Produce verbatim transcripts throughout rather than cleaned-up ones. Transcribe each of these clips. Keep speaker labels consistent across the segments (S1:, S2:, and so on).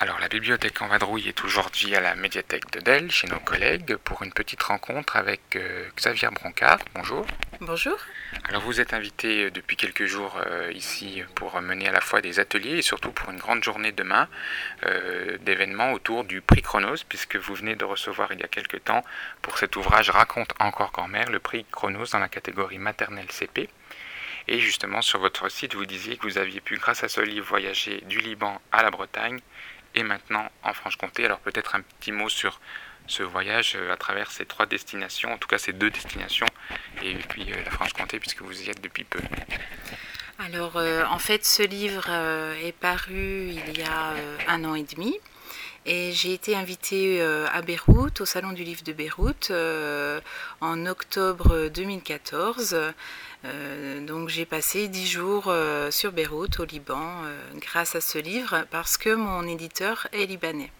S1: Alors, la bibliothèque en vadrouille est aujourd'hui à la médiathèque de Delle, chez nos collègues, pour une petite rencontre avec euh, Xavier Broncard. Bonjour.
S2: Bonjour.
S1: Alors, vous êtes invité euh, depuis quelques jours euh, ici pour mener à la fois des ateliers et surtout pour une grande journée demain euh, d'événements autour du prix Chronos, puisque vous venez de recevoir il y a quelques temps pour cet ouvrage Raconte encore grand-mère, le prix Chronos dans la catégorie maternelle C P. Et justement, sur votre site, vous disiez que vous aviez pu, grâce à ce livre, voyager du Liban à la Bretagne et maintenant en Franche-Comté. Alors peut-être un petit mot sur ce voyage à travers ces trois destinations, en tout cas ces deux destinations, et puis euh, la Franche-Comté, puisque vous y êtes depuis peu.
S2: Alors euh, en fait, ce livre euh, est paru il y a euh, un an et demi. Et j'ai été invitée euh, à Beyrouth, au Salon du Livre de Beyrouth, euh, en octobre deux mille quatorze. Euh, donc j'ai passé dix jours euh, sur Beyrouth, au Liban, euh, grâce à ce livre, parce que mon éditeur est libanais.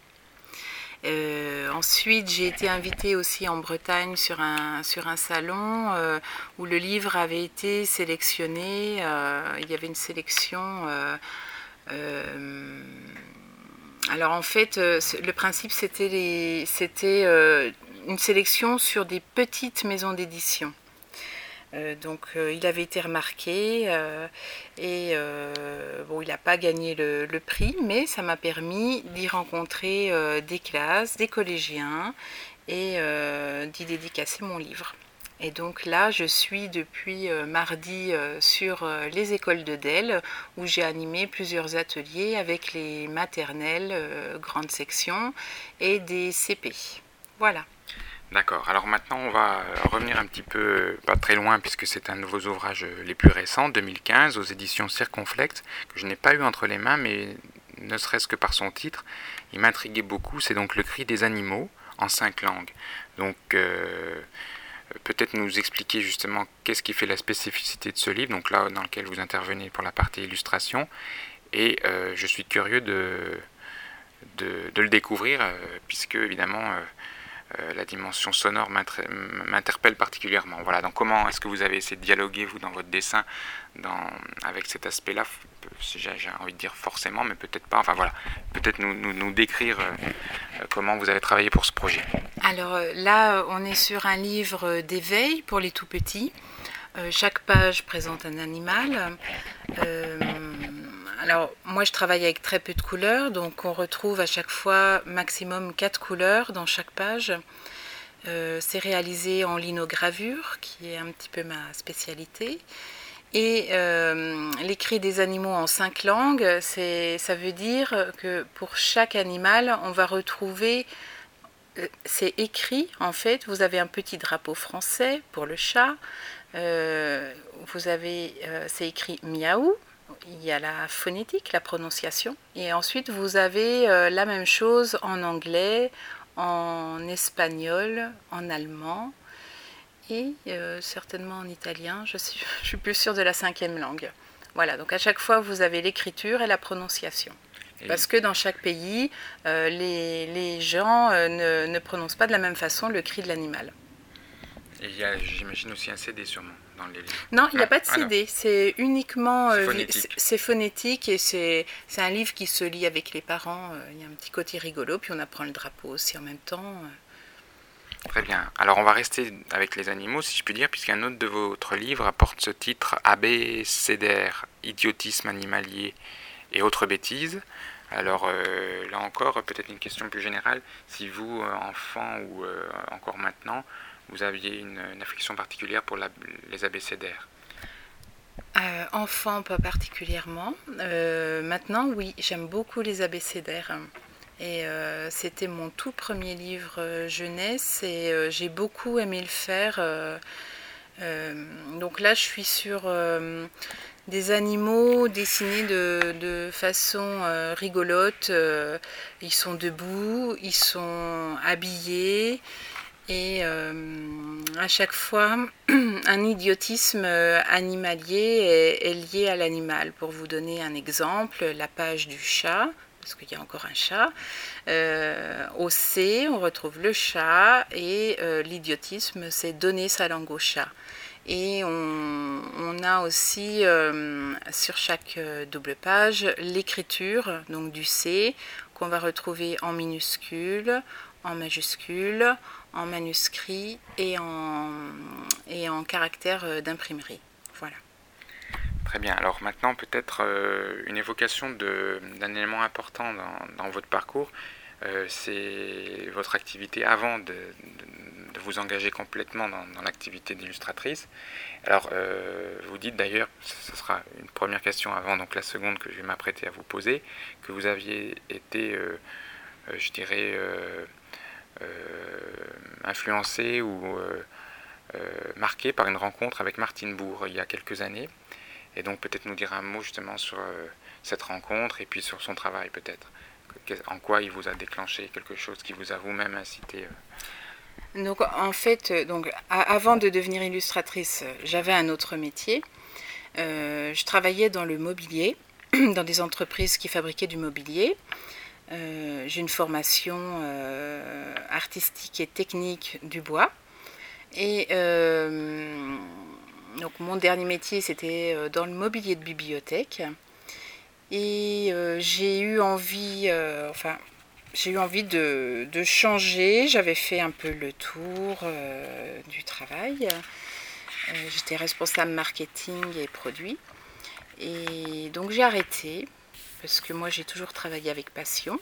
S2: Euh, ensuite, j'ai été invitée aussi en Bretagne sur un, sur un salon euh, où le livre avait été sélectionné. Euh, il y avait une sélection... Euh, euh, Alors en fait, le principe c'était, les, c'était euh, une sélection sur des petites maisons d'édition. Euh, donc euh, il avait été remarqué euh, et euh, bon, il n'a pas gagné le, le prix, mais ça m'a permis d'y rencontrer euh, des classes, des collégiens et euh, d'y dédicacer mon livre. Et donc là, je suis depuis euh, mardi euh, sur euh, les écoles de Delle, où j'ai animé plusieurs ateliers avec les maternelles, euh, grandes sections, et des C P. Voilà.
S1: D'accord, alors maintenant on va revenir un petit peu, pas très loin, puisque c'est un de vos ouvrages les plus récents, deux mille quinze, aux éditions Circonflexe, que je n'ai pas eu entre les mains, mais ne serait-ce que par son titre, il m'intriguait beaucoup. C'est donc Le cri des animaux, en cinq langues. Donc... Euh, peut-être nous expliquer justement qu'est-ce qui fait la spécificité de ce livre, donc là dans lequel vous intervenez pour la partie illustration, et euh, je suis curieux de, de, de le découvrir, euh, puisque évidemment euh, euh, la dimension sonore m'interpelle particulièrement. Voilà, donc comment est-ce que vous avez essayé de dialoguer, vous, dans votre dessin, dans, avec cet aspect-là, j'ai envie de dire forcément, mais peut-être pas, enfin voilà, peut-être nous, nous, nous décrire euh, comment vous avez travaillé pour ce projet.
S2: Alors là, on est sur un livre d'éveil pour les tout-petits. Euh, chaque page présente un animal. Euh, alors moi, je travaille avec très peu de couleurs, donc on retrouve à chaque fois maximum quatre couleurs dans chaque page. Euh, c'est réalisé en linogravure, qui est un petit peu ma spécialité. Et euh, l'écrit des animaux en cinq langues, c'est, ça veut dire que pour chaque animal, on va retrouver... C'est écrit, en fait, vous avez un petit drapeau français pour le chat, euh, vous avez, euh, c'est écrit miaou, il y a la phonétique, la prononciation, et ensuite vous avez euh, la même chose en anglais, en espagnol, en allemand, et euh, certainement en italien, je suis, je suis plus sûre de la cinquième langue. Voilà, donc à chaque fois vous avez l'écriture et la prononciation. Parce que dans chaque pays, euh, les, les gens euh, ne, ne prononcent pas de la même façon le cri de l'animal.
S1: Et il y a, j'imagine, aussi un C D sûrement dans les livres.
S2: Non, il n'y a pas de C D, ah, c'est uniquement
S1: euh, phonétique.
S2: C'est phonétique et c'est un livre qui se lit avec les parents. Il y a un petit côté rigolo, puis on apprend le drapeau aussi en même temps.
S1: Très bien. Alors on va rester avec les animaux, si je puis dire, puisqu'un autre de votre livre apporte ce titre abécédaire, idiotisme animalier et autres bêtises. Alors euh, là encore, peut-être une question plus générale, si vous, euh, enfant ou euh, encore maintenant, vous aviez une, une affection particulière pour la, les abécédaires.
S2: Euh, enfant, pas particulièrement. Euh, maintenant, oui, j'aime beaucoup les abécédaires. Et euh, c'était mon tout premier livre euh, jeunesse et euh, j'ai beaucoup aimé le faire. Euh, euh, donc là, je suis sur... Euh, des animaux dessinés de, de façon euh, rigolote. Euh, ils sont debout, ils sont habillés et euh, à chaque fois un idiotisme animalier est, est lié à l'animal. Pour vous donner un exemple, la page du chat, parce qu'il y a encore un chat, euh, au C on retrouve le chat et euh, l'idiotisme c'est donner sa langue au chat. Et on, on a aussi euh, sur chaque double page l'écriture donc du C qu'on va retrouver en minuscule, en majuscule, en manuscrit et en, et en caractère d'imprimerie. Voilà.
S1: Très bien. Alors maintenant, peut-être euh, une évocation de, d'un élément important dans, dans votre parcours. Euh, c'est votre activité avant de, de, de vous engager complètement dans, dans l'activité d'illustratrice. Alors, euh, vous dites d'ailleurs, ce sera une première question avant donc la seconde que je vais m'apprêter à vous poser, que vous aviez été, euh, euh, je dirais, euh, euh, influencé ou euh, euh, marqué par une rencontre avec Martine Bourg il y a quelques années. Et donc peut-être nous dire un mot justement sur euh, cette rencontre et puis sur son travail peut-être. En quoi il vous a déclenché quelque chose qui vous a vous-même incité euh...
S2: Donc en fait, donc, avant de devenir illustratrice, j'avais un autre métier. Euh, je travaillais dans le mobilier, dans des entreprises qui fabriquaient du mobilier. Euh, j'ai une formation euh, artistique et technique du bois. Et euh, donc mon dernier métier, c'était dans le mobilier de bibliothèque. Et euh, j'ai eu envie, euh, enfin, j'ai eu envie de, de changer. J'avais fait un peu le tour euh, du travail. Euh, j'étais responsable marketing et produits. Et donc j'ai arrêté, parce que moi j'ai toujours travaillé avec passion.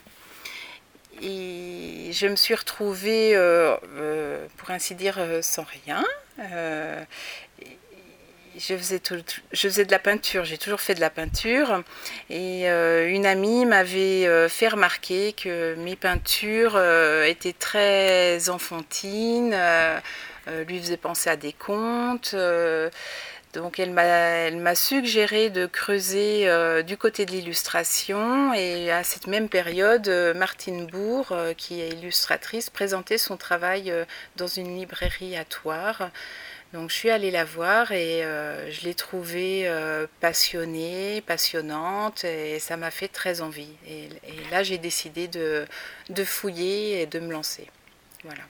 S2: Et je me suis retrouvée, euh, euh, pour ainsi dire, sans rien. Euh, Je faisais, tout, je faisais de la peinture, j'ai toujours fait de la peinture. Et euh, une amie m'avait euh, fait remarquer que mes peintures euh, étaient très enfantines, euh, euh, lui faisaient penser à des contes. Euh, donc elle m'a, elle m'a suggéré de creuser euh, du côté de l'illustration. Et à cette même période, euh, Martine Bourg, euh, qui est illustratrice, présentait son travail euh, dans une librairie à Thouars. Donc je suis allée la voir et euh, je l'ai trouvée euh, passionnée, passionnante et ça m'a fait très envie. Et, et là j'ai décidé de, de fouiller et de me lancer. Voilà.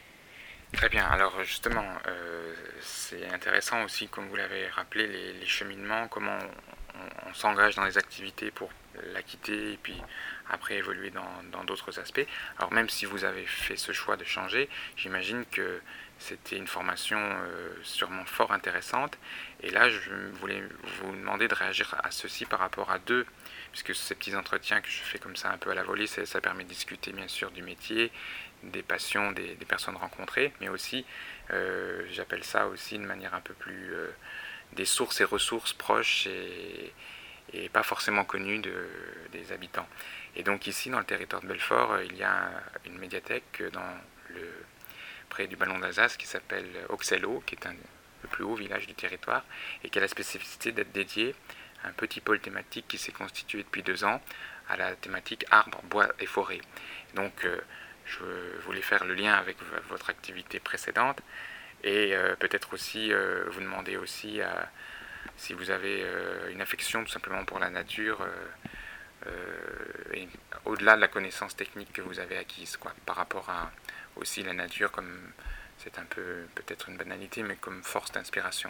S1: Très bien, alors justement, euh, c'est intéressant aussi, comme vous l'avez rappelé, les, les cheminements, comment on, on s'engage dans les activités pour la quitter et puis après évoluer dans, dans d'autres aspects. Alors même si vous avez fait ce choix de changer, j'imagine que c'était une formation euh, sûrement fort intéressante. Et là, je voulais vous demander de réagir à ceci par rapport à deux, puisque ces petits entretiens que je fais comme ça un peu à la volée, ça, ça permet de discuter bien sûr du métier, des passions, des, des personnes rencontrées, mais aussi, euh, j'appelle ça aussi de manière un peu plus... Euh, des sources et ressources proches et, et pas forcément connues de, des habitants. Et donc ici, dans le territoire de Belfort, il y a une médiathèque dans le... près du Ballon d'Alsace qui s'appelle Auxello, qui est un, le plus haut village du territoire et qui a la spécificité d'être dédié à un petit pôle thématique qui s'est constitué depuis deux ans à la thématique arbres, bois et forêt. Donc euh, je voulais faire le lien avec votre activité précédente et euh, peut-être aussi euh, vous demander aussi euh, si vous avez euh, une affection tout simplement pour la nature euh, euh, et au-delà de la connaissance technique que vous avez acquise quoi, par rapport à aussi la nature comme, c'est un peu peut-être une banalité, mais comme force d'inspiration.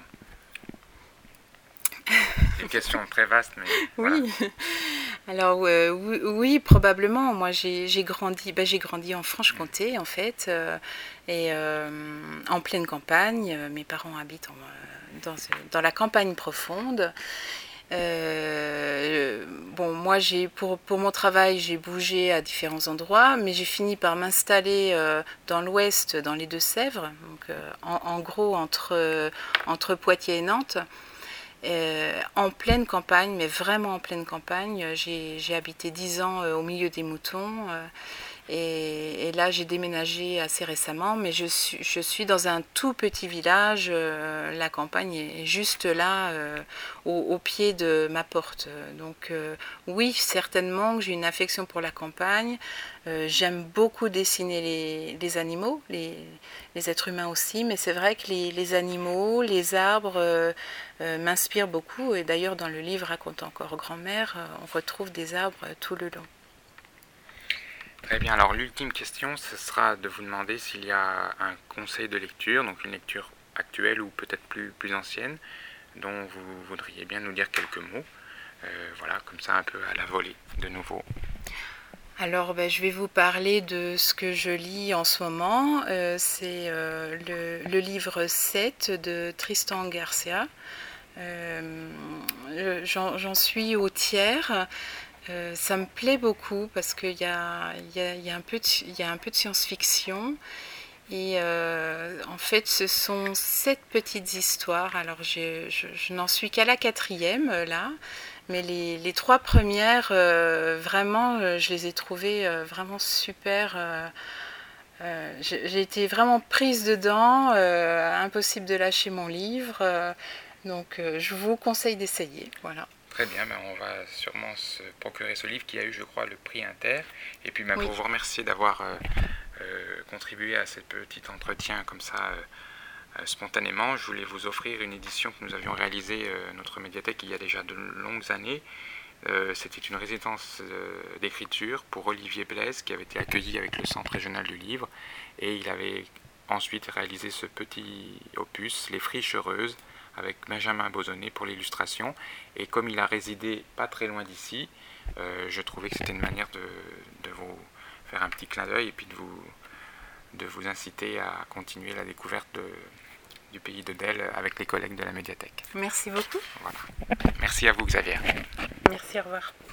S1: C'est une question très vaste, mais voilà.
S2: Oui, alors euh, oui, oui, probablement. Moi, j'ai, j'ai grandi, ben, j'ai grandi en Franche-Comté, en fait, euh, et euh, en pleine campagne. Mes parents habitent en, dans, dans la campagne profonde. Euh, bon, moi, j'ai, pour, pour mon travail, j'ai bougé à différents endroits, mais j'ai fini par m'installer euh, dans l'ouest, dans les Deux-Sèvres, donc, euh, en, en gros entre, euh, entre Poitiers et Nantes. Euh, en pleine campagne, mais vraiment en pleine campagne. J'ai, j'ai habité dix ans euh, au milieu des moutons. Euh, et, et là, j'ai déménagé assez récemment, mais je suis, je suis dans un tout petit village. Euh, la campagne est juste là, euh, au, au pied de ma porte. Donc euh, oui, certainement que j'ai une affection pour la campagne. Euh, j'aime beaucoup dessiner les, les animaux, les, les êtres humains aussi, mais c'est vrai que les, les animaux, les arbres euh, euh, m'inspirent beaucoup. Et d'ailleurs, dans le livre Raconte encore grand-mère, euh, on retrouve des arbres euh, tout le long.
S1: Très bien, alors l'ultime question, ce sera de vous demander s'il y a un conseil de lecture, donc une lecture actuelles ou peut-être plus, plus anciennes dont vous voudriez bien nous dire quelques mots. Euh, voilà, comme ça un peu à la volée de nouveau.
S2: Alors, ben, je vais vous parler de ce que je lis en ce moment. Euh, c'est euh, le, le livre sept de Tristan Garcia. Euh, j'en, j'en suis au tiers. Euh, ça me plaît beaucoup parce qu'il y a, y a, y a un peu de, y a un peu de science-fiction. Et euh, en fait, ce sont sept petites histoires. Alors, je, je, je n'en suis qu'à la quatrième, là. Mais les, les trois premières, euh, vraiment, euh, je les ai trouvées euh, vraiment super. Euh, euh, j'ai, j'ai été vraiment prise dedans. Euh, impossible de lâcher mon livre. Euh, donc, euh, je vous conseille d'essayer. Voilà.
S1: Très bien, ben on va sûrement se procurer ce livre qui a eu, je crois, le prix Inter. Et puis, ben, oui. Pour vous remercier d'avoir euh, euh, contribué à ce petit entretien comme ça, euh, euh, spontanément, je voulais vous offrir une édition que nous avions réalisée, euh, notre médiathèque, il y a déjà de longues années. Euh, c'était une résidence euh, d'écriture pour Olivier Blaise qui avait été accueilli avec le Centre régional du livre. Et il avait ensuite réalisé ce petit opus, Les Friches Heureuses, avec Benjamin Bozonnet pour l'illustration. Et comme il a résidé pas très loin d'ici, euh, je trouvais que c'était une manière de, de vous faire un petit clin d'œil et puis de vous, de vous inciter à continuer la découverte de, du pays de Delle avec les collègues de la médiathèque.
S2: Merci beaucoup.
S1: Voilà. Merci à vous, Xavier.
S2: Merci, au revoir.